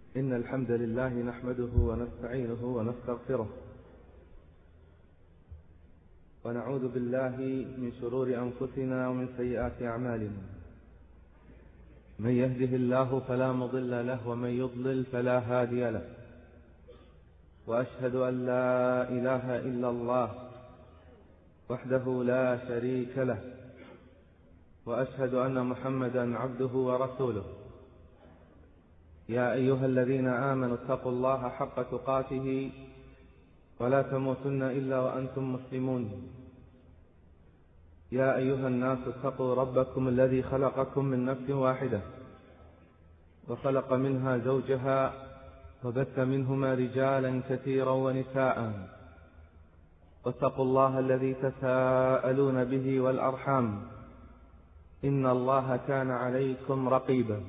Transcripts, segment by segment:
إن الحمد لله نحمده ونستعينه ونستغفره ونعوذ بالله من شرور أنفسنا ومن سيئات أعمالنا. من يهده الله فلا مضل له ومن يضلل فلا هادي له، وأشهد أن لا إله إلا الله وحده لا شريك له، وأشهد أن محمدا عبده ورسوله. يا أيها الذين آمنوا اتقوا الله حق تقاته ولا تموتن إلا وأنتم مسلمون. يا أيها الناس اتقوا ربكم الذي خلقكم من نفس واحدة وخلق منها زوجها وبث منهما رجالا كثيرا ونساء، واتقوا الله الذي تساءلون به والأرحام، إن الله كان عليكم رقيبا.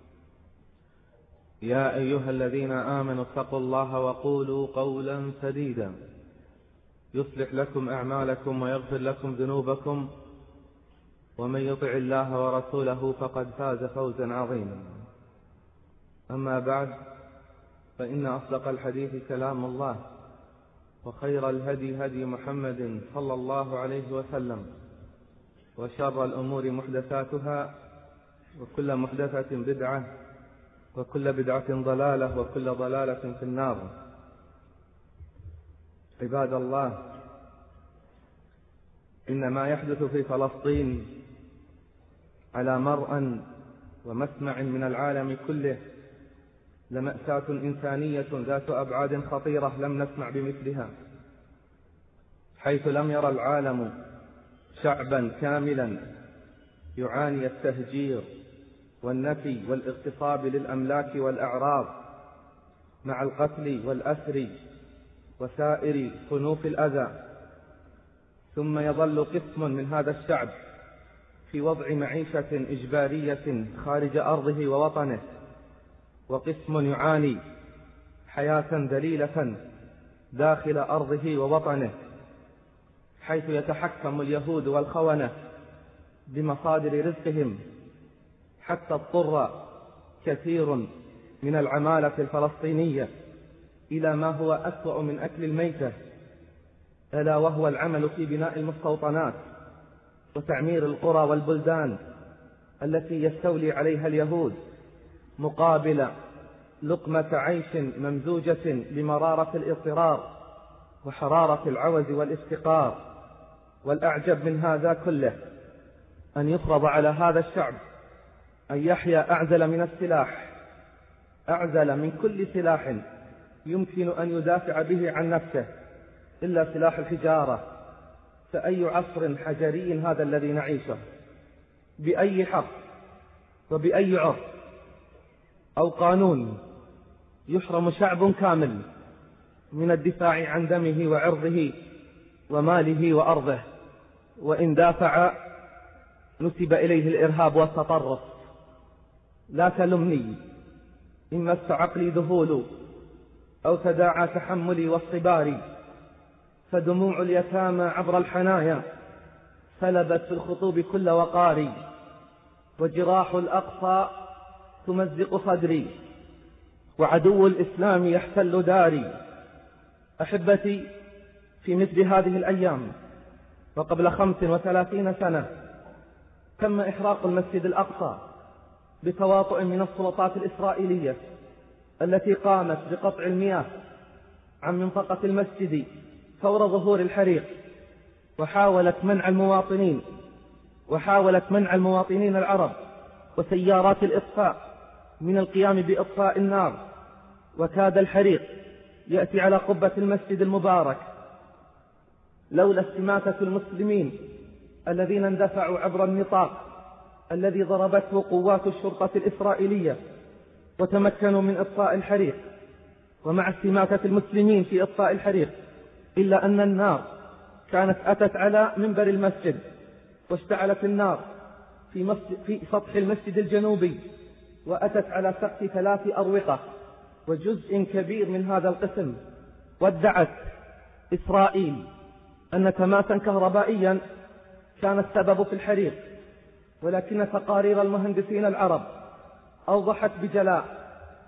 يا أيها الذين آمنوا اتقوا الله وقولوا قولا سديدا يصلح لكم أعمالكم ويغفر لكم ذنوبكم، ومن يطع الله ورسوله فقد فاز فوزا عظيما. أما بعد، فإن أصدق الحديث كلام الله، وخير الهدي هدي محمد صلى الله عليه وسلم، وشر الأمور محدثاتها، وكل محدثة بدعة، وكل بدعة ضلالة، وكل ضلالة في النار. عباد الله، إن ما يحدث في فلسطين على مرأى ومسمع من العالم كله لمأساة إنسانية ذات أبعاد خطيرة لم نسمع بمثلها، حيث لم يرى العالم شعبا كاملا يعاني التهجير والنفي والاغتصاب للأملاك والأعراض مع القتل والأسر وسائر صنوف الأذى، ثم يظل قسم من هذا الشعب في وضع معيشة إجبارية خارج أرضه ووطنه، وقسم يعاني حياة ذليلة داخل أرضه ووطنه، حيث يتحكم اليهود والخونة بمصادر رزقهم، حتى اضطر كثير من العمالة الفلسطينية إلى ما هو أسوأ من أكل الميتة، ألا وهو العمل في بناء المستوطنات وتعمير القرى والبلدان التي يستولي عليها اليهود، مقابل لقمة عيش ممزوجة بمرارة الاضطرار وحرارة العوز والافتقار. والأعجب من هذا كله أن يفرض على هذا الشعب أن يحيا أعزل من السلاح، أعزل من كل سلاح يمكن أن يدافع به عن نفسه إلا سلاح الحجارة. فأي عصر حجري هذا الذي نعيشه؟ بأي حق وبأي عرف أو قانون يحرم شعب كامل من الدفاع عن دمه وعرضه وماله وأرضه؟ وإن دافع نسب إليه الإرهاب والتطرف. لا تلمني إن مس عقلي ذهول أو تداعى تحملي والصبار، فدموع اليتامى عبر الحنايا سلبت في الخطوب كل وقاري، وجراح الأقصى تمزق صدري، وعدو الإسلام يحتل داري. أحبتي، في مثل هذه الأيام وقبل 35 سنة تم إحراق المسجد الأقصى بتواطؤ من السلطات الإسرائيلية التي قامت بقطع المياه عن منطقة المسجد فور ظهور الحريق، وحاولت منع المواطنين العرب وسيارات الإطفاء من القيام بإطفاء النار، وكاد الحريق يأتي على قبة المسجد المبارك لولا استماتة المسلمين الذين اندفعوا عبر النطاق الذي ضربته قوات الشرطة الإسرائيلية وتمكنوا من إطفاء الحريق. ومع استماتة المسلمين في إطفاء الحريق، إلا أن النار كانت أتت على منبر المسجد، واشتعلت النار في سطح المسجد الجنوبي، وأتت على سقف 3 أروقة وجزء كبير من هذا القسم. وادعت إسرائيل أن تماسا كهربائيا كان السبب في الحريق، ولكن تقارير المهندسين العرب أوضحت بجلاء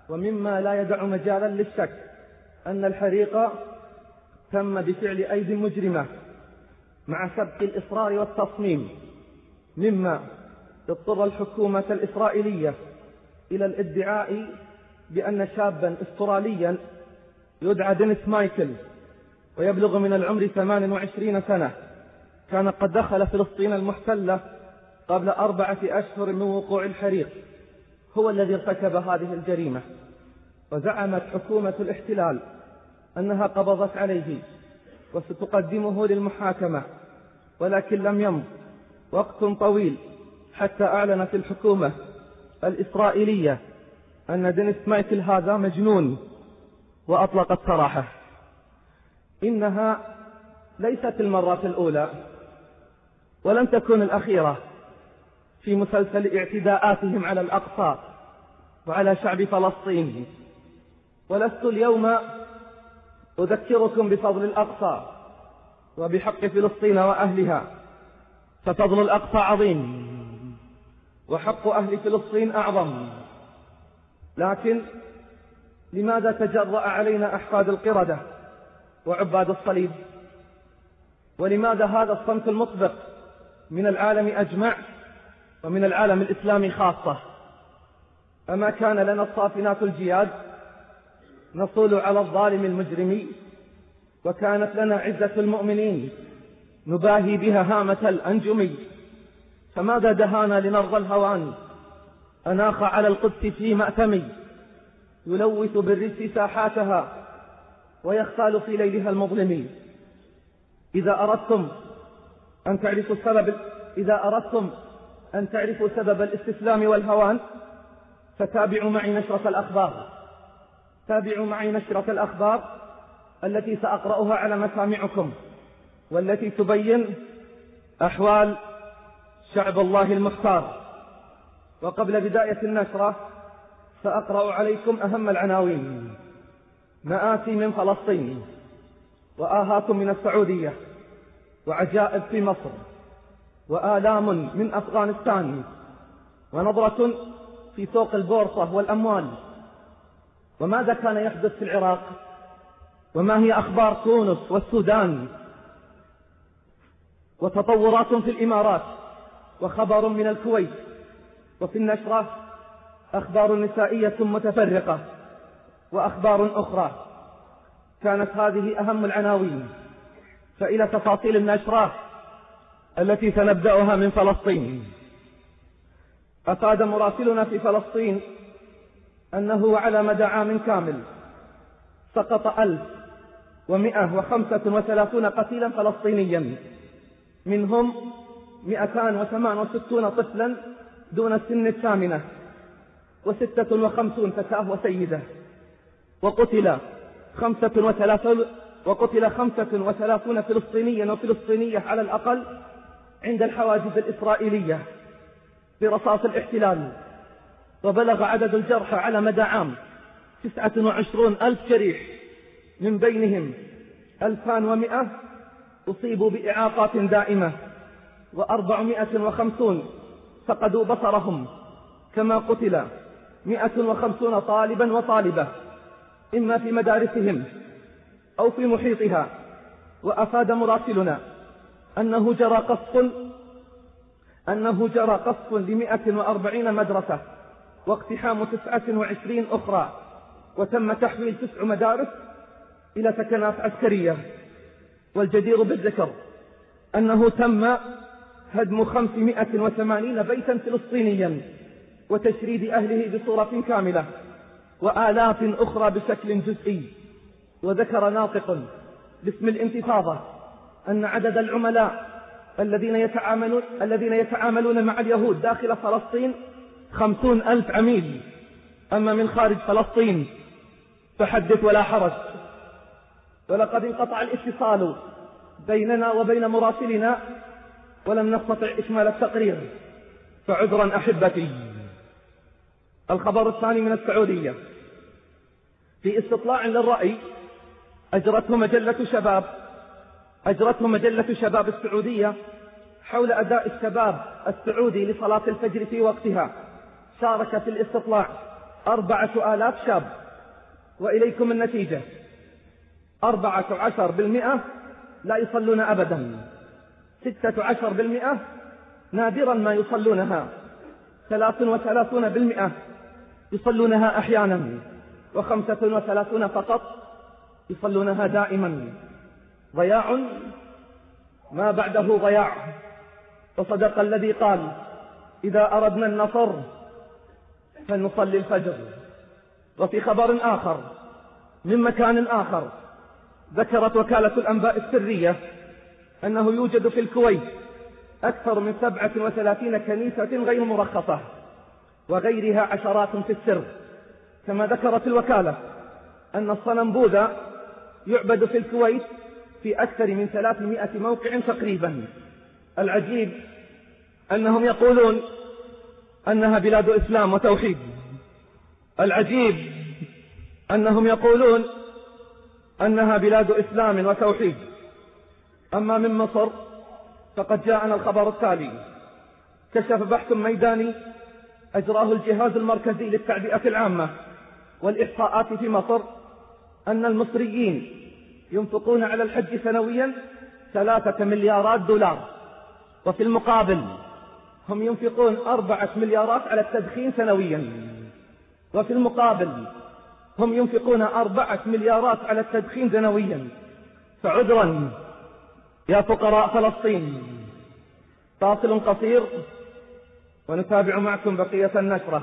ومما لا يدع مجالا للشك أن الحريق تم بفعل أيدي مجرمة مع سبق الإصرار والتصميم، مما اضطر الحكومة الإسرائيلية إلى الادعاء بأن شابا استراليا يدعى دينيس مايكل ويبلغ من العمر 28 سنة كان قد دخل فلسطين المحتلة قبل 4 أشهر من وقوع الحريق هو الذي ارتكب هذه الجريمة. وزعمت حكومة الاحتلال أنها قبضت عليه وستقدمه للمحاكمة، ولكن لم يمض وقت طويل حتى أعلنت الحكومة الإسرائيلية أن دينيس مايكل هذا مجنون وأطلقت سراحه. إنها ليست المرة الأولى ولن تكون الأخيرة في مسلسل اعتداءاتهم على الأقصى وعلى شعب فلسطين. ولست اليوم أذكركم بفضل الأقصى وبحق فلسطين وأهلها، ففضل الأقصى عظيم وحق أهل فلسطين أعظم، لكن لماذا تجرأ علينا أحفاد القردة وعباد الصليب؟ ولماذا هذا الصمت المطبق من العالم أجمع ومن العالم الإسلامي خاصة؟ أما كان لنا الصافنات الجياد نصول على الظالم المجرم، وكانت لنا عزة المؤمنين نباهي بها هامة الأنجم، فماذا دهانا لنرضى الهوان أناخ على القدس في مأتمي يلوث بالرجس ساحاتها ويختال في ليلها المظلم. إذا أردتم أن تعرفوا سبب الاستسلام والهوان فتابعوا معي نشرة الأخبار التي سأقرأها على مسامعكم، والتي تبين أحوال شعب الله المختار. وقبل بداية النشرة سأقرأ عليكم أهم العناوين: مآسي من فلسطين، وآهات من السعودية، وعجائب في مصر، وآلام من أفغانستان، ونظرة في سوق البورصة والأموال. وماذا كان يحدث في العراق؟ وما هي أخبار تونس والسودان؟ وتطورات في الإمارات، وخبر من الكويت. وفي النشرة أخبار نسائية متفرقة وأخبار أخرى. كانت هذه أهم العناوين، فإلى تفاصيل النشرة التي سنبدأها من فلسطين. أفاد مراسلنا في فلسطين أنه على مدى عام كامل سقط 1135 قتيلا فلسطينيا، منهم 268 طفلا دون السن الثامنة، و56 فتاة وسيدة، وقتل 35 فلسطينيا وفلسطينية على الأقل عند الحواجز الإسرائيلية برصاص الاحتلال. وبلغ عدد الجرحى على مدى عام 29,000 جريح، من بينهم 2,100 أصيبوا بإعاقات دائمة، و450 فقدوا بصرهم، كما قتل 150 طالبا وطالبة إما في مدارسهم أو في محيطها. وأفاد مراسلنا أنه جرى قصف ل140 مدرسة واقتحام 29 أخرى، وتم تحويل 9 مدارس إلى سكنات عسكرية. والجدير بالذكر أنه تم هدم 580 بيتا فلسطينيا وتشريد أهله بصورة كاملة، وآلاف أخرى بشكل جزئي. وذكر ناطق باسم الانتفاضة أن عدد العملاء الذين يتعاملون مع اليهود داخل فلسطين 50,000 عميل، أما من خارج فلسطين فحدث ولا حرج. ولقد انقطع الاتصال بيننا وبين مراسلنا ولم نستطع إكمال التقرير، فعذرا أحبتي. الخبر الثاني من السعودية. في استطلاع للرأي أجرته مجلة شباب السعودية حول أداء الشباب السعودي لصلاة الفجر في وقتها، شارك في الاستطلاع 4,000 شاب، وإليكم النتيجة: 14% لا يصلون أبدا، 16% نادرا ما يصلونها، 33% يصلونها أحيانا، و35 فقط يصلونها دائما. ضياع ما بعده ضياع. وصدق الذي قال: إذا أردنا النصر فلنصلي الفجر. وفي خبر آخر من مكان آخر، ذكرت وكالة الأنباء السرية أنه يوجد في الكويت أكثر من 37 كنيسة غير مرخصة، وغيرها عشرات في السر. كما ذكرت الوكالة أن الصنم بوذا يعبد في الكويت في أكثر من 300 موقع تقريبا. العجيب أنهم يقولون أنها بلاد إسلام وتوحيد. العجيب أنهم يقولون أنها بلاد إسلام وتوحيد. أما من مصر فقد جاءنا الخبر التالي: كشف بحث ميداني أجراه الجهاز المركزي للتعبئة العامة والإحصاءات في مصر أن المصريين ينفقون على الحج سنويا 3 مليارات دولار، وفي المقابل هم ينفقون 4 مليارات على التدخين سنويا، وفي المقابل هم ينفقون 4 مليارات على التدخين سنويا. فعذرا يا فقراء فلسطين. فاصل قصير ونتابع معكم بقية النشرة.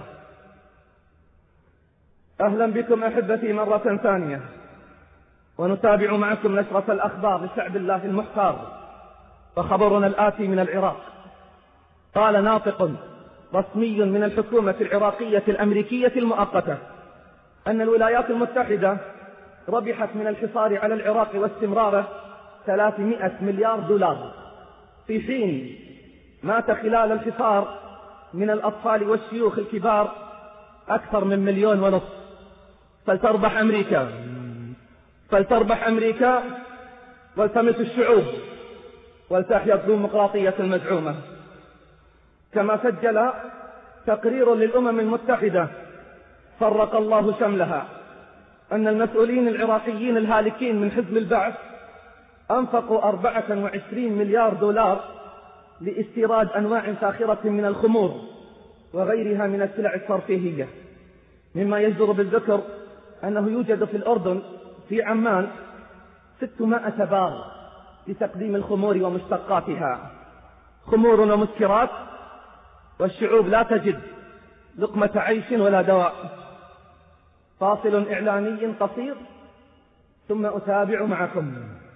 أهلا بكم أحبتي مرة ثانية، ونتابع معكم نشرة الأخبار لشعب الله المحتار. فخبرنا الآتي من العراق. قال ناطق رسمي من الحكومة العراقية الأمريكية المؤقتة أن الولايات المتحدة ربحت من الحصار على العراق واستمراره 300 مليار دولار، في حين مات خلال الحصار من الأطفال والشيوخ الكبار أكثر من 1.5 مليون. فلتربح أمريكا، فلتربح أمريكا، والتمس الشعوب، ولتحيا الديمقراطية المزعومة. كما سجل تقرير للأمم المتحدة فرق الله شملها أن المسؤولين العراقيين الهالكين من حزب البعث أنفقوا 24 مليار دولار لاستيراد أنواع فاخرة من الخمور وغيرها من السلع الترفيهية، مما يجدر بالذكر أنه يوجد في الأردن في عمان 600 بار لتقديم الخمور ومشتقاتها، خمور ومسكرات، والشعوب لا تجد لقمة عيش ولا دواء. فاصل إعلاني قصير ثم أتابع معكم.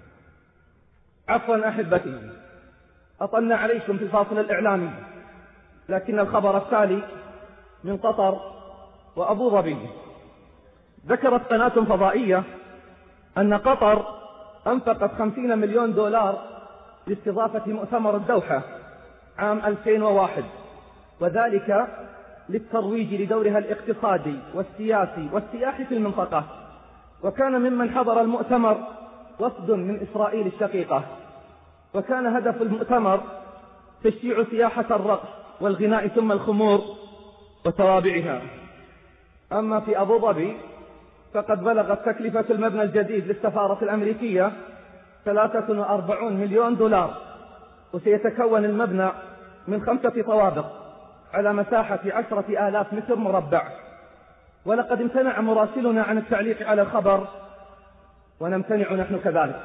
عفوا أحبتي، أطلنا عليكم في الفاصل الإعلاني، لكن الخبر التالي من قطر وأبو ظبي. ذكرت قناة فضائية أن قطر أنفقت 50 مليون دولار لاستضافة مؤتمر الدوحة عام 2001، وذلك للترويج لدورها الاقتصادي والسياسي والسياحي في المنطقة. وكان ممن حضر المؤتمر وفد من إسرائيل الشقيقة، وكان هدف المؤتمر تشجيع سياحة الرقص والغناء ثم الخمور وتوابعها. أما في أبو ظبي فقد بلغت تكلفة المبنى الجديد للسفارة الأمريكية 43 مليون دولار، وسيتكون المبنى من 5 طوابق على مساحة 10,000 متر مربع. ولقد امتنع مراسلنا عن التعليق على الخبر، ونمتنع نحن كذلك.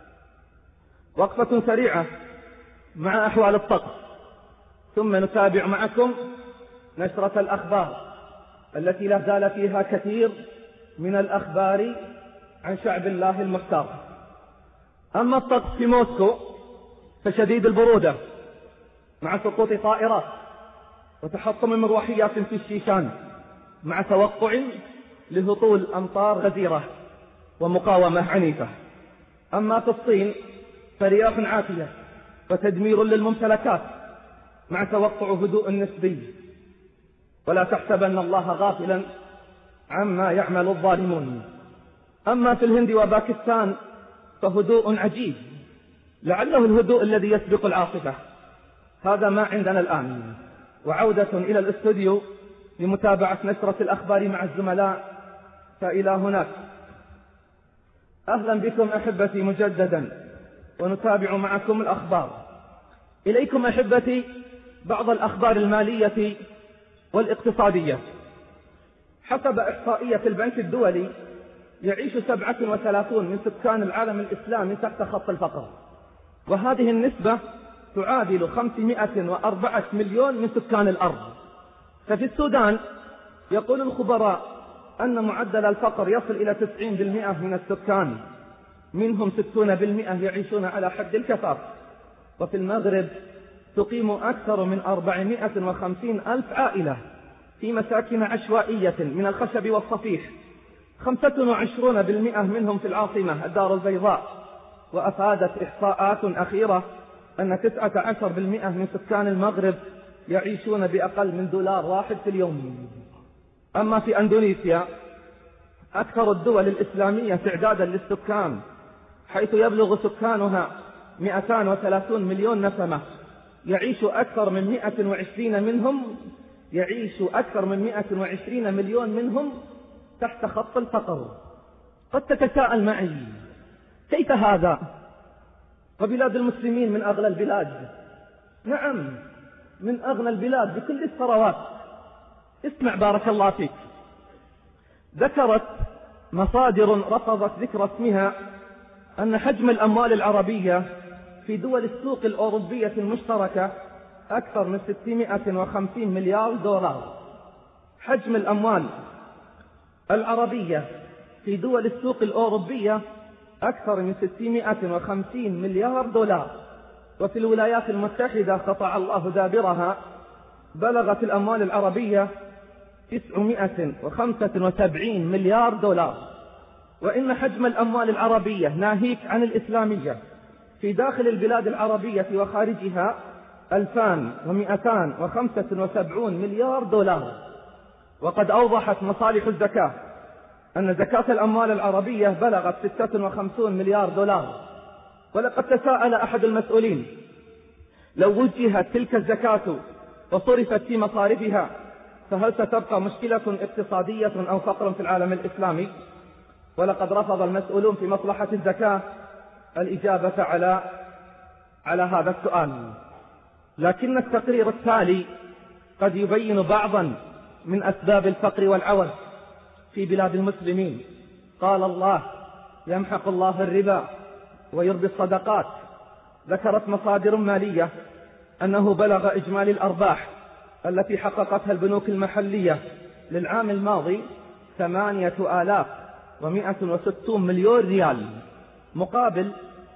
وقفة سريعة مع أحوال الطقس، ثم نتابع معكم نشرة الأخبار التي لا زال فيها كثير من الأخبار عن شعب الله المختار. أما الطقس في موسكو فشديد البرودة مع سقوط طائرات وتحطم مروحيات في الشيشان، مع توقع لهطول أمطار غزيرة ومقاومة عنيفة. أما في الصين فرياح عاتية وتدمير للممتلكات مع توقع هدوء نسبي، ولا تحسبن الله غافلا عما يعمل الظالمون. أما في الهند وباكستان فهدوء عجيب، لعله الهدوء الذي يسبق العاصفة. هذا ما عندنا الآن، وعودة إلى الاستوديو لمتابعة نشرة الأخبار مع الزملاء فإلى هناك. أهلا بكم أحبتي مجددا، ونتابع معكم الأخبار. إليكم أحبتي بعض الأخبار المالية والاقتصادية. حسب إحصائية البنك الدولي، يعيش 37 من سكان العالم الإسلامي تحت خط الفقر، وهذه النسبة تعادل 504 مليون من سكان الأرض. ففي السودان يقول الخبراء أن معدل الفقر يصل إلى 90% من السكان، منهم 60% يعيشون على حد الكفاف. وفي المغرب تقيم أكثر من 450 ألف عائلة في مساكن عشوائية من الخشب والصفيح، 25% منهم في العاصمة الدار البيضاء. وأفادت إحصاءات أخيرة أن 19% من سكان المغرب يعيشون بأقل من $1 في اليوم. أما في أندونيسيا، أكثر الدول الإسلامية تعدادا للسكان، حيث يبلغ سكانها 230 مليون نسمة، يعيش أكثر من 120 مليون منهم تحت خط الفقر. قد تتساءل معي، كيف هذا؟ وبلاد المسلمين من أغنى البلاد. نعم، من أغنى البلاد بكل الثروات. اسمع بارك الله فيك. ذكرت مصادر رفضت ذكر اسمها أن حجم الأموال العربية في دول السوق الأوروبية المشتركة أكثر من 650 مليار دولار. حجم الأموال العربية في دول السوق الأوروبية أكثر من 650 مليار دولار. وفي الولايات المتحدة قطع الله دابرها بلغت الأموال العربية 975 مليار دولار. وإن حجم الأموال العربية ناهيك عن الإسلامية في داخل البلاد العربية وخارجها 2275 مليار دولار. وقد أوضحت مصالح الزكاة أن زكاة الأموال العربية بلغت 56 مليار دولار. ولقد تساءل أحد المسؤولين، لو وجهت تلك الزكاة وصرفت في مصارفها فهل ستبقى مشكلة اقتصادية أو فقر في العالم الإسلامي؟ ولقد رفض المسؤولون في مصلحة الزكاة الإجابة على هذا السؤال. لكن التقرير التالي قد يبين بعضا من أسباب الفقر والعوز في بلاد المسلمين. قال الله: يمحق الله الربا ويربي الصدقات. ذكرت مصادر مالية أنه بلغ إجمالي الأرباح التي حققتها البنوك المحلية للعام الماضي 8160 مليون ريال، مقابل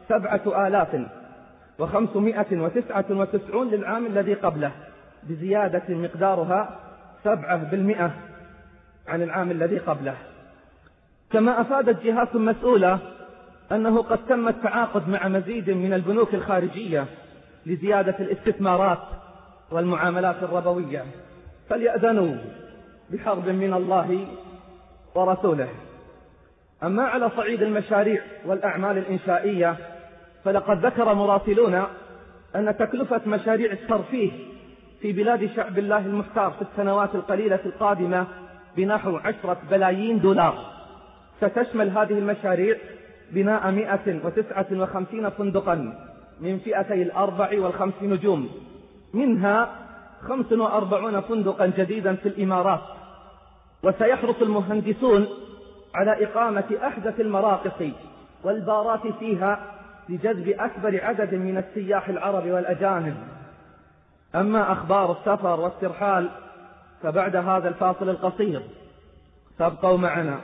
7599 للعام الذي قبله، بزيادة مقدارها 7% عن العام الذي قبله. كما أفادت جهات مسؤولة أنه قد تم التعاقد مع مزيد من البنوك الخارجية لزيادة الاستثمارات والمعاملات الربوية، فليأذنوا بحرب من الله ورسوله. أما على صعيد المشاريع والأعمال الإنشائية، فلقد ذكر مراسلون أن تكلفة مشاريع الترفيه في بلاد شعب الله المختار في السنوات القليلة القادمة بنحو 10 بلايين دولار. ستشمل هذه المشاريع بناء 159 فندقا من فئتي 4 و5 نجوم، منها 45 فندقا جديدا في الإمارات. وسيحرص المهندسون على إقامة أحدث المراقص والبارات فيها لجذب أكبر عدد من السياح العرب والأجانب. أما أخبار السفر والترحال فبعد هذا الفاصل القصير، فابقوا معنا.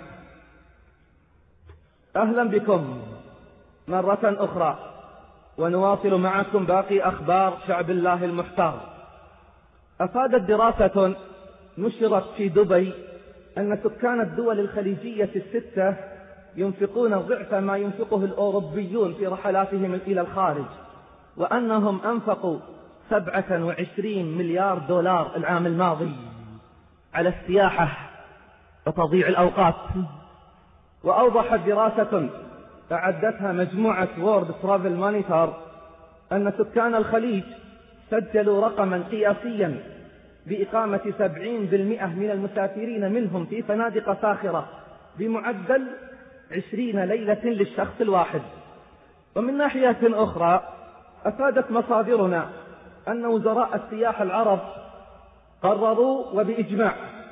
أهلا بكم مرة أخرى، ونواصل معكم باقي أخبار شعب الله المحتار. أفادت دراسة نشرت في دبي أن سكان الدول الخليجية الستة ينفقون ضعف ما ينفقه الأوروبيون في رحلاتهم إلى الخارج، وأنهم أنفقوا 27 مليار دولار العام الماضي على السياحة وتضييع الأوقات. وأوضحت دراسة أعدتها مجموعة وورد ترافل مونيتور أن سكان الخليج سجلوا رقما قياسيا بإقامة 70% من المسافرين منهم في فنادق فاخرة بمعدل 20 ليلة للشخص الواحد. ومن ناحية أخرى أفادت مصادرنا أن وزراء السياحة العرب قرروا وبإجماع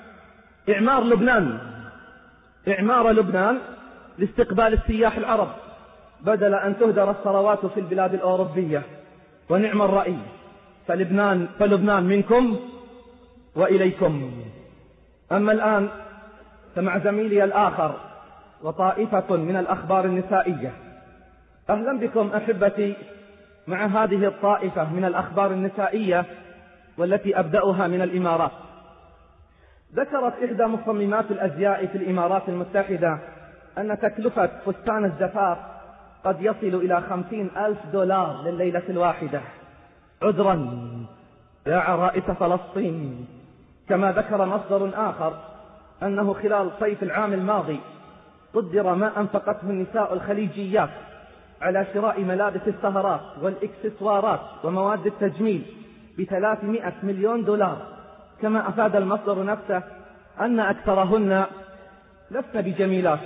إعمار لبنان لاستقبال السياح العرب بدل أن تهدر الثروات في البلاد الأوروبية. ونعم الرأي، فلبنان منكم وإليكم. أما الآن فمع زميلي الآخر وطائفة من الأخبار النسائية. أهلا بكم أحبتي مع هذه الطائفة من الأخبار النسائية، والتي أبدأها من الإمارات. ذكرت إحدى مصممات الأزياء في الإمارات المتحدة أن تكلفة فستان الزفاف قد يصل إلى 50,000 دولار لليلة الواحدة. عذرا يا عرائس فلسطين. كما ذكر مصدر آخر أنه خلال صيف العام الماضي قدر ما أنفقته النساء الخليجيات على شراء ملابس السهرات والإكسسوارات ومواد التجميل ب300 مليون دولار. كما أفاد المصدر نفسه أن أكثرهن لسن بجميلات.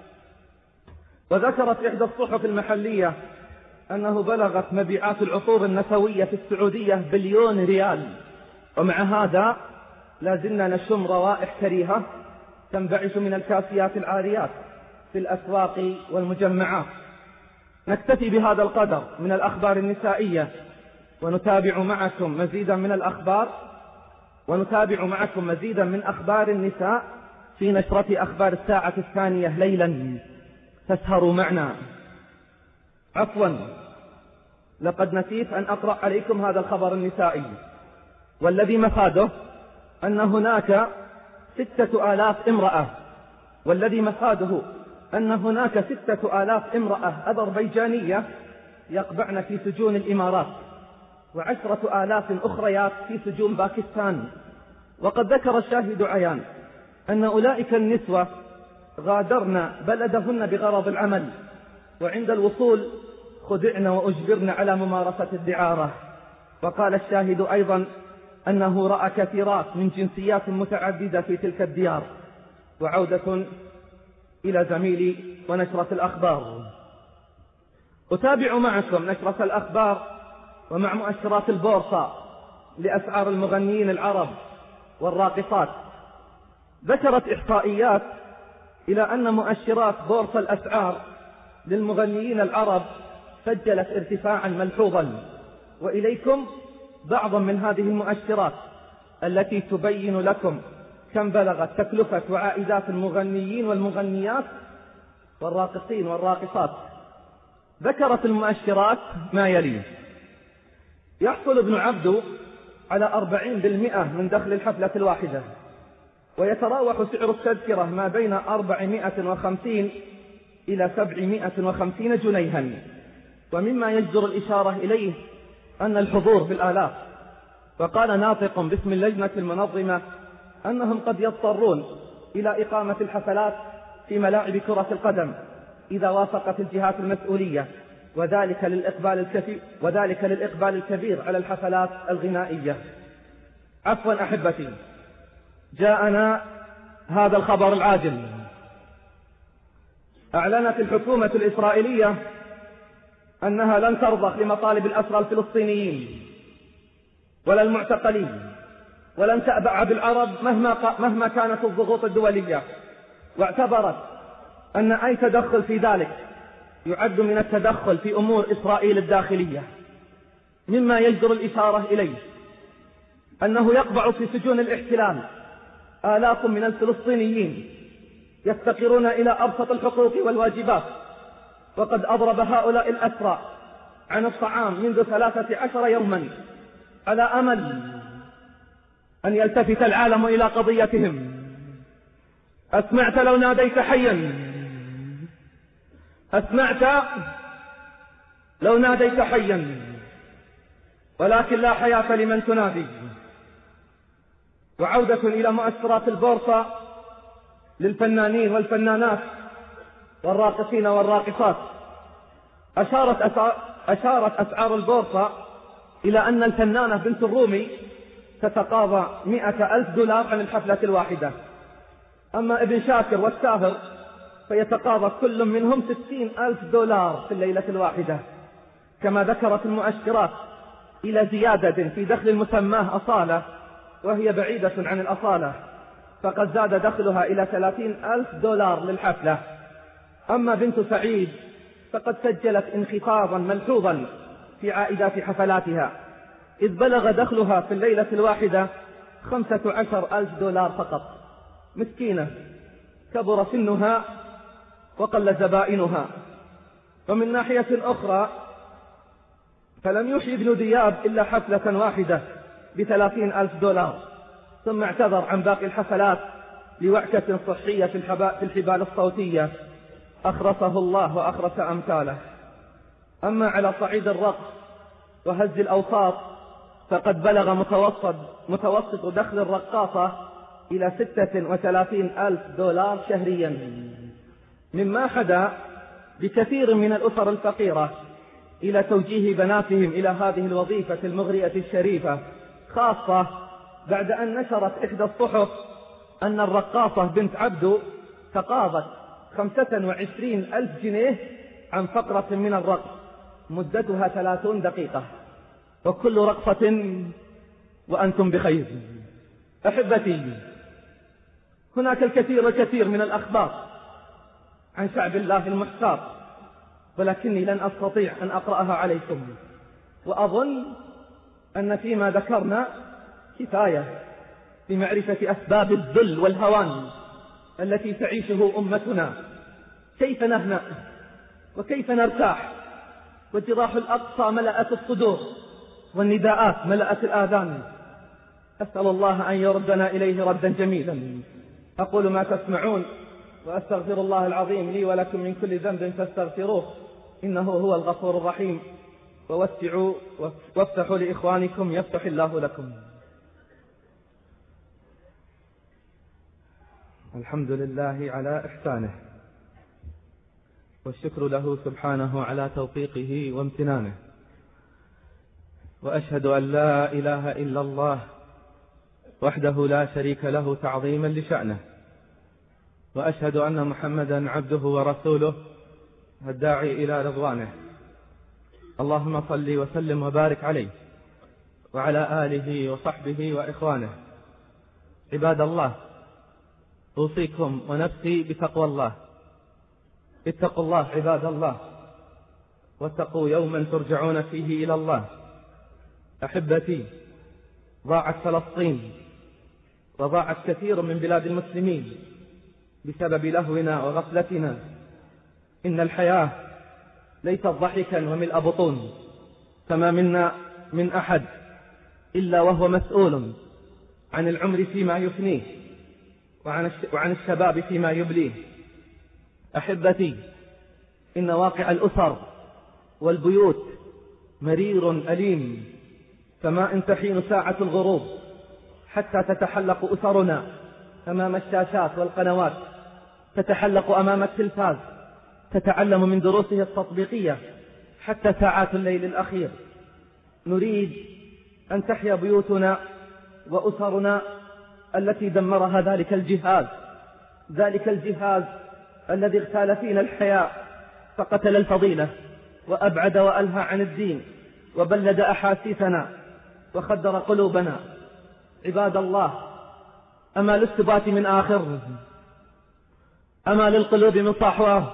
وذكرت إحدى الصحف المحلية أنه بلغت مبيعات العطور النسوية في السعودية 1 بليون ريال. ومع هذا لازلنا نشم روائح كريهة تنبعث من الكاسيات العاريات في الأسواق والمجمعات. نكتفي بهذا القدر من الأخبار النسائية، ونتابع معكم مزيدا من أخبار النساء في نشرة أخبار الساعة 2 ليلا، فاسهروا معنا. عفوا، لقد نسيت أن أقرأ عليكم هذا الخبر النسائي، والذي مفاده أن هناك 6,000 امرأة أذربيجانية يقبعن في سجون الإمارات، و10,000 أخريات في سجون باكستان. وقد ذكر الشاهد عيان أن أولئك النسوة غادرن بلدهن بغرض العمل، وعند الوصول خدعن وأجبرن على ممارسة الدعارة. وقال الشاهد أيضا أنه رأى كثيرات من جنسيات متعددة في تلك الديار. وعودة إلى زميلي ونشرة الأخبار. أتابع معكم نشرة الأخبار ومع مؤشرات البورصة لأسعار المغنيين العرب والراقصات. ذكرت إحصائيات إلى أن مؤشرات بورصة الأسعار للمغنيين العرب سجلت ارتفاعا ملحوظا. وإليكم بعضا من هذه المؤشرات التي تبين لكم كم بلغت تكلفة وعائدات المغنيين والمغنيات والراقصين والراقصات. ذكرت المؤشرات ما يلي: يحصل ابن عبدو على 40% من دخل الحفلة الواحدة، ويتراوح سعر التذكرة ما بين 450 إلى 750 جنيها. ومما يجدر الإشارة إليه أن الحضور بالآلاف. وقال ناطق باسم اللجنة المنظمة أنهم قد يضطرون إلى إقامة الحفلات في ملاعب كرة القدم إذا وافقت الجهات المسؤولية، وذلك للإقبال الكبير على الحفلات الغنائية. عفوا أحبتي، جاءنا هذا الخبر العاجل. أعلنت الحكومة الإسرائيلية أنها لن ترضخ لمطالب الأسرى الفلسطينيين ولا المعتقلين، ولن تأبع بالعرب مهما كانت الضغوط الدولية، واعتبرت أن أي تدخل في ذلك يعد من التدخل في أمور إسرائيل الداخلية. مما يجدر الإشارة إليه أنه يقبع في سجون الاحتلال آلاف من الفلسطينيين يفتقرون إلى أبسط الحقوق والواجبات، وقد أضرب هؤلاء الأسرى عن الطعام منذ 13 يوما على أمل أن يلتفت العالم إلى قضيتهم. أسمعت لو ناديت حيا؟ أسمعت لو ناديت حيا؟ ولكن لا حياة لمن تنادي. وعودة إلى مؤشرات البورصة للفنانين والفنانات والراقصين والراقصات. أشارت أسعار البورصة إلى أن الفنانة بنت الرومي تتقاضى $100,000 عن الحفلة الواحدة. أما ابن شاكر والساهر فيتقاضى كل منهم $60,000 في الليلة الواحدة. كما ذكرت المؤشرات إلى زيادة في دخل المسماه أصالة وهي بعيدة عن الأصالة، فقد زاد دخلها إلى $30,000 للحفلة. أما بنت سعيد فقد سجلت انخفاضا ملحوظا في عائدات حفلاتها، إذ بلغ دخلها في الليلة الواحدة $15,000 فقط. مسكينة كبر سنها وقل زبائنها. ومن ناحية أخرى فلم يحيي ابن دياب إلا حفلة واحدة $30,000، ثم اعتذر عن باقي الحفلات لوعكة صحية في الحبال الصوتية أخرسه الله وأخرس أمثاله. أما على صعيد الرقص وهز الأوساط فقد بلغ متوسط دخل الرقاصة إلى $36,000 شهريا، مما حدا بكثير من الأسر الفقيرة إلى توجيه بناتهم إلى هذه الوظيفة المغرية الشريفة، خاصة بعد أن نشرت إحدى الصحف أن الرقاصة بنت عبدو تقاضت 25,000 جنيه عن فقرة من الرقص مدتها 30 دقيقة، وكل رقصة وأنتم بخير. أحبتي، هناك الكثير من الأخبار عن شعب الله المحتار، ولكني لن أستطيع أن أقرأها عليكم، وأظن أن فيما ذكرنا كفاية بمعرفة أسباب الذل والهوان التي تعيشه أمتنا. كيف نهنأ وكيف نرتاح وجراح الأقصى ملأت الصدور والنداءات ملأت الآذان. أسأل الله أن يردنا إليه ردا جميلا. أقول ما تسمعون وأستغفر الله العظيم لي ولكم من كل ذنب فاستغفروه إنه هو الغفور الرحيم. ووسعوا وافتحوا لإخوانكم يفتح الله لكم. الحمد لله على إحسانه، والشكر له سبحانه على توفيقه وامتنانه، وأشهد أن لا إله إلا الله وحده لا شريك له تعظيما لشأنه، وأشهد أن محمدا عبده ورسوله الداعي إلى رضوانه. اللهم صل وسلم وبارك عليه وعلى آله وصحبه وإخوانه. عباد الله، أوصيكم ونفسي بتقوى الله. اتقوا الله عباد الله، واتقوا يوما ترجعون فيه إلى الله. أحبتي، ضاعت فلسطين وضاعت كثير من بلاد المسلمين بسبب لهونا وغفلتنا. إن الحياة ليست ضحكا وملء بطون، فما منا من أحد إلا وهو مسؤول عن العمر فيما يفنيه وعن الشباب فيما يبليه. أحبتي، إن واقع الأسر والبيوت مرير أليم، فما إن تحين ساعة الغروب حتى تتحلق أسرنا أمام الشاشات والقنوات، تتحلق أمام التلفاز، تتعلم من دروسه التطبيقية حتى ساعات الليل الأخير. نريد أن تحيا بيوتنا وأسرنا التي دمرها ذلك الجهاز الذي اغتال فينا الحياة فقتل الفضيلة وأبعد وألهى عن الدين وبلد أحاسيسنا وخدر قلوبنا. عباد الله، أما للسبات من آخر، أما للقلوب من صحوة،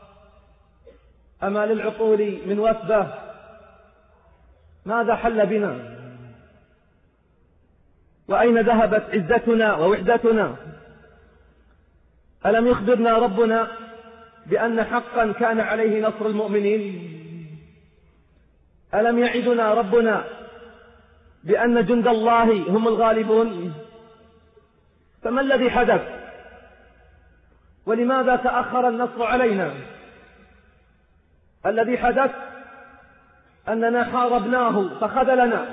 أما للعقول من وثبة. ماذا حل بنا؟ وأين ذهبت عزتنا ووحدتنا؟ ألم يخبرنا ربنا بأن حقا كان عليه نصر المؤمنين؟ ألم يعدنا ربنا بأن جند الله هم الغالبون؟ فما الذي حدث؟ ولماذا تأخر النصر علينا؟ الذي حدث أننا حاربناه فخذلنا.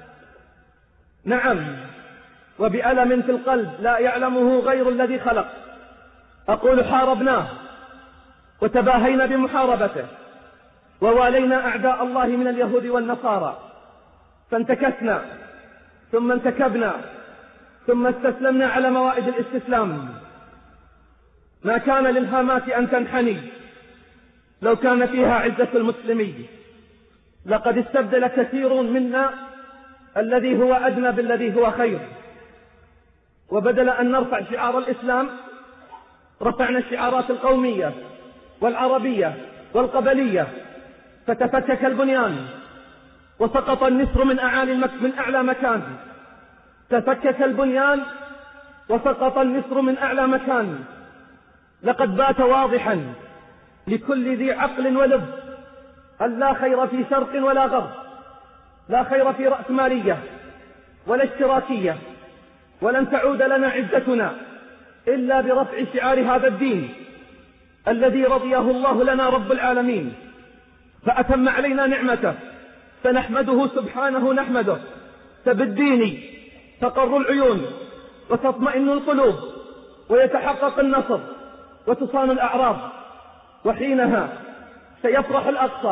نعم، وبألم في القلب لا يعلمه غير الذي خلق. أقول حاربناه وتباهينا بمحاربته، ووالينا أعداء الله من اليهود والنصارى، فانتكسنا ثم انتكبنا، ثم استسلمنا على موائد الاستسلام. ما كان للهامات أن تنحني لو كان فيها عزة المسلمين. لقد استبدل كثير منا الذي هو أدنى بالذي هو خير، وبدل أن نرفع شعار الإسلام رفعنا الشعارات القومية والعربية والقبلية، فتفكك البنيان وسقط النسر من أعلى مكان. تفكك البنيان وسقط النسر من أعلى مكان. لقد بات واضحا لكل ذي عقل ولب أن لا خير في شرق ولا غرب، لا خير في رأسمالية ولا اشتراكية، ولن تعود لنا عزتنا إلا برفع شعار هذا الدين الذي رضيه الله لنا رب العالمين، فأتم علينا نعمته، فنحمده سبحانه نحمده. فبالدين تقر العيون وتطمئن القلوب ويتحقق النصر وتصان الأعراض. وحينها سيفرح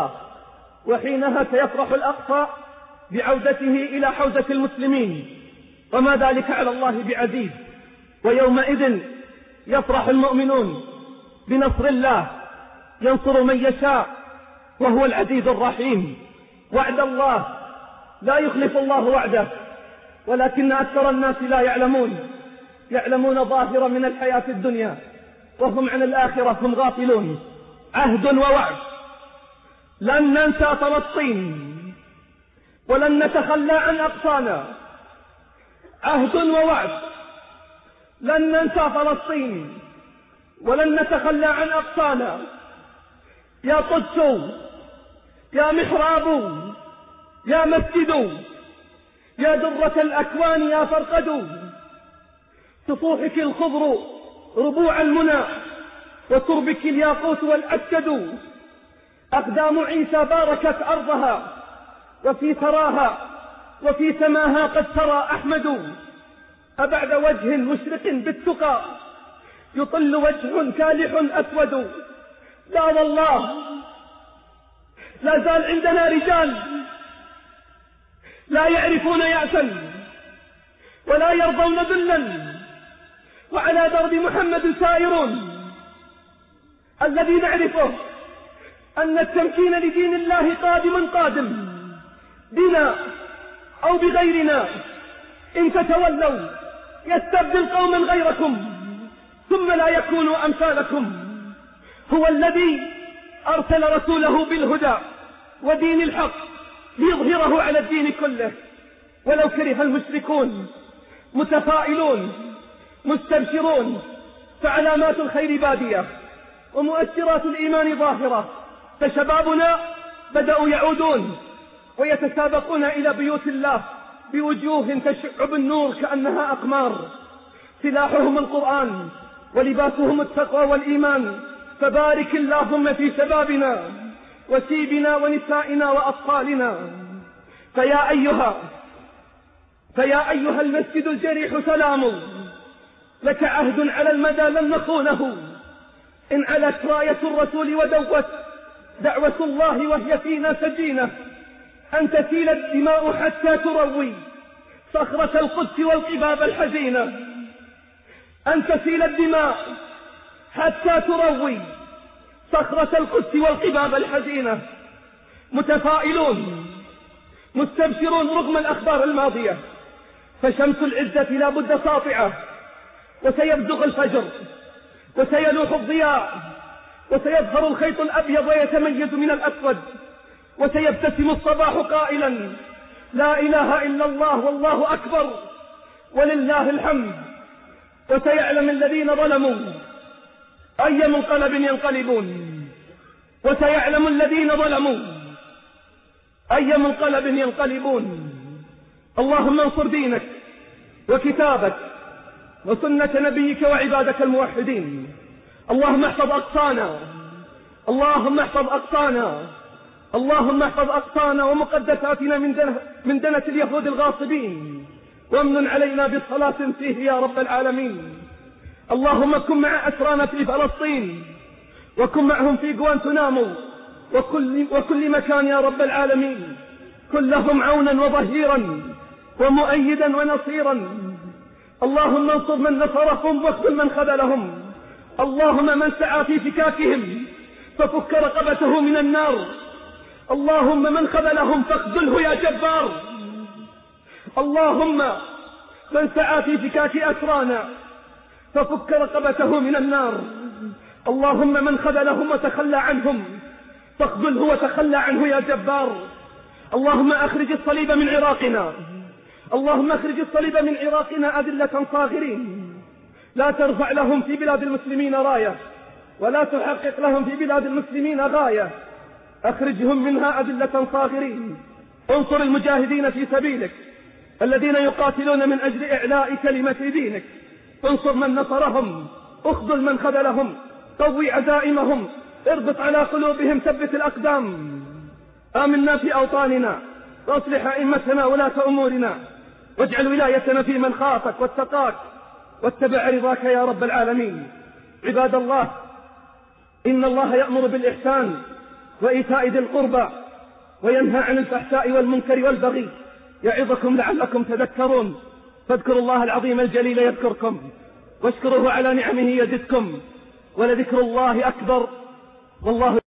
الأقصى بعودته إلى حوزة المسلمين، وما ذلك على الله بعزيز. ويومئذ يفرح المؤمنون بنصر الله، ينصر من يشاء وهو العزيز الرحيم. وعد الله لا يخلف الله وعده، ولكن أكثر الناس لا يعلمون ظاهرا من الحياة الدنيا، وهم عن الآخرة هم غافلون. عهد ووعد، لن ننسى فلسطين ولن نتخلى عن أقصانا. عهد ووعد، لن ننسى فلسطين ولن نتخلى عن أقصانا. يا قدس، يا محراب، يا مسجد، يا درة الأكوان، يا فرقد، سطوحك الخضر ربوع المنى، وتربك الياقوت والأسكد. أقدام عيسى باركت أرضها، وفي ثراها وفي سماها قد سرى أحمد. أبعد وجه مشرق بالتقى يطل وجه كالح أسود. لا والله، لا زال عندنا رجال لا يعرفون يأسا ولا يرضون ذلا، وعلى درب محمد سائرون. الذي نعرفه أن التمكين لدين الله قادم بنا أو بغيرنا. إن تتولوا يستبدل قوما غيركم ثم لا يكونوا أمثالكم. هو الذي أرسل رسوله بالهدى ودين الحق ليظهره على الدين كله ولو كره المشركون. متفائلون مستبشرون، فعلامات الخير بادية ومؤثرات الإيمان ظاهرة. فشبابنا بدأوا يعودون ويتسابقون إلى بيوت الله بوجوه تشع بالنور كأنها أقمار. سلاحهم القرآن ولباسهم التقوى والإيمان. فبارك اللهم في شبابنا وسيبنا ونسائنا وأطفالنا. فيا أيها المسجد الجريح سلام، لك عهد على المدى لن نخونه. إن علت راية الرسول ودوت دعوة الله وهي فينا سجينة، أن تسيل الدماء حتى تروي صخرة القدس والقباب الحزينة. أن تسيل الدماء حتى تروي صخرة القدس والقباب الحزينة. متفائلون مستبشرون رغم الأخبار الماضية، فشمس العزة لا بد ساطعة، وسيبزغ الفجر وسيلوح الضياء، وسيظهر الخيط الأبيض ويتميز من الأسود، وسيبتسم الصباح قائلا لا إله إلا الله والله أكبر ولله الحمد. وسيعلم الذين ظلموا أي منقلب ينقلبون، وسيعلم الذين ظلموا أي منقلب ينقلبون. اللهم انصر دينك وكتابك وسنة نبيك وعبادك الموحدين. اللهم احفظ أقصانا، اللهم احفظ أقصانا، اللهم احفظ أقصانا ومقدساتنا من دنة اليهود الغاصبين، وامن علينا بالصلاة فيه يا رب العالمين. اللهم كن مع أسرانا في فلسطين، وكن معهم في غوانتنامو وكل مكان يا رب العالمين. كن لهم عونا وظهيرا ومؤيدا ونصيرا. اللهم انصر من نصرهم واخذل من خذلهم. اللهم من سعى في فكاكهم ففك رقبته من النار. اللهم من خذلهم فاخذله يا جبار. اللهم من سعى في فكاك أسرانا ففك رقبته من النار. اللهم من خذلهم وتخلى عنهم فاخذله وتخلى عنه يا جبار. اللهم أخرج الصليب من عراقنا. اللهم أخرج الصليب من عراقنا أذلة صاغرين، لا ترفع لهم في بلاد المسلمين راية ولا تحقق لهم في بلاد المسلمين غاية. أخرجهم منها أذلة صاغرين. انصر المجاهدين في سبيلك الذين يقاتلون من أجل إعلاء كلمة دينك. انصر من نصرهم، اخذل من خذلهم، قوي عزائمهم، اربط على قلوبهم، ثبت الأقدام. آمنا في أوطاننا واصلح أئمتنا ولاة أمورنا، واجعل ولايتنا في من خافك واتقاك واتبع رضاك يا رب العالمين. عباد الله، إن الله يأمر بالإحسان وإيتاء ذي القربى وينهى عن الفحشاء والمنكر والبغي يعظكم لعلكم تذكرون. فاذكروا الله العظيم الجليل يذكركم، واشكروه على نعمه يزدكم، ولذكر الله أكبر، والله